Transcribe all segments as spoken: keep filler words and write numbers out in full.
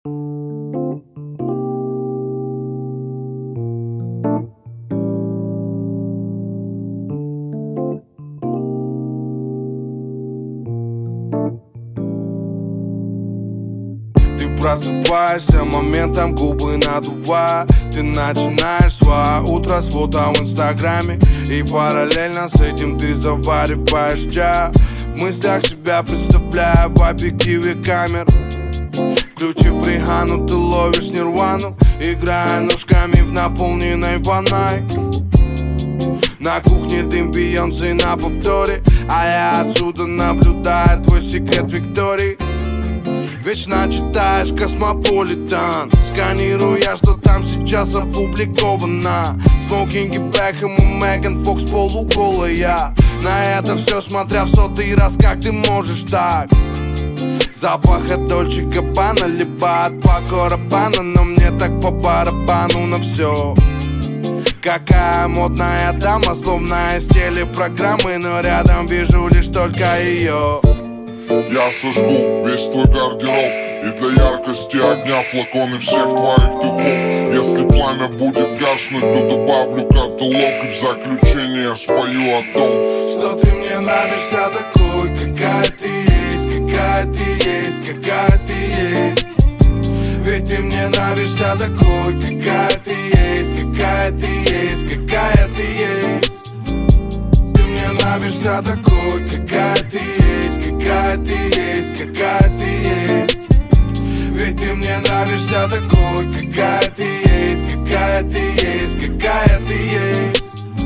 Просыпаешься моментом, губы надувая. Ты начинаешь свое утро с фото в инстаграме, и параллельно с этим ты завариваешь чай. В мыслях себя представляя в объективе камер. Включив Рихану, ты ловишь нирвану, играя ножками в наполненной ванной. На кухне дым Бейонсе на повторе, а я отсюда наблюдаю твой секрет Виктории. Вечно читаешь Космополитен, сканируя, что там сейчас опубликовано. Смокинги Бекхэм и Меган Фокс полуголая. На это все смотря в сотый раз, как ты можешь так? Запах от Дольче Габбана, либо от Пако Раббана, но мне так по барабану на все. Какая модная дама, словно из телепрограммы, но рядом вижу лишь только ее. Я сожгу весь твой гардероб, и для яркости огня флаконы всех твоих духов. Если пламя будет гаснуть, то добавлю каталог, и в заключение спою о том, что ты мне нравишься такой, какая ты есть, какая ты есть, какая ты есть. Ведь ты мне нравишься такой, какая ты есть, какая ты есть, какая ты есть. Ты мне нравишься такой, какая ты есть, какая ты есть, какая ты есть. Ведь ты мне нравишься такой, какая ты есть, какая ты есть, какая ты есть.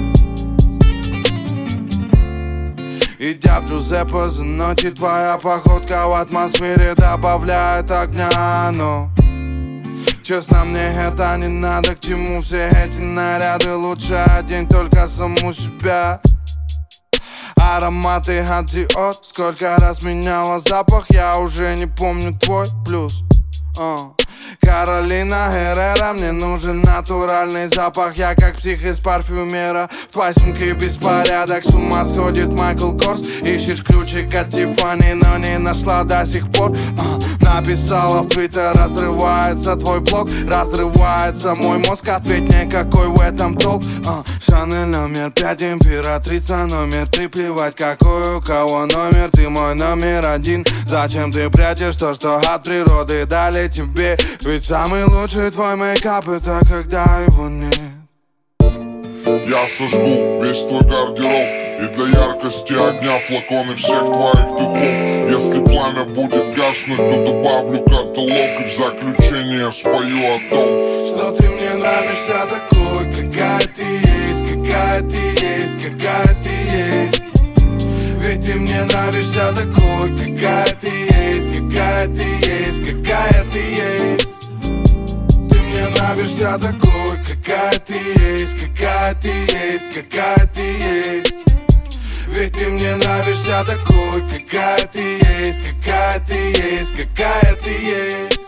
Идя в Джузеппе за ночи, твоя походка в атмосфере добавляет огня, но честно, мне это не надо, к чему все эти наряды. Лучше одень только саму себя. Ароматы от Dior, сколько раз меняла запах, я уже не помню твой плюс. uh. Каролина Геррера, мне нужен натуральный запах. Я как псих из парфюмера, в твоей сумке беспорядок. С ума сходит Майкл Корс, ищешь ключик от Тиффани, но не нашла до сих пор. uh. Написала в Твиттер, разрывается твой блог, разрывается мой мозг. Ответь мне, какой в этом толк. uh. Шанель номер пять, императрица номер три. Плевать, какой у кого номер, ты мой номер один. Зачем ты прячешь то, что от природы дали тебе? Ведь самый лучший твой мейкап — это когда его нет. Я сожгу весь твой гардероб, и для яркости огня флаконы всех твоих духов. Если пламя будет гаснуть, то добавлю каталог, и в заключение спою о том, что ты мне нравишься такой, какая ты есть, какая ты есть, какая ты есть. Ведь ты мне нравишься такой, какая ты есть, какая ты есть, какая ты есть. Ты мне нравишься такой, какая ты есть, какая ты есть, какая ты есть. Ведь ты мне нравишься такой, какая ты есть, какая ты есть, какая ты есть.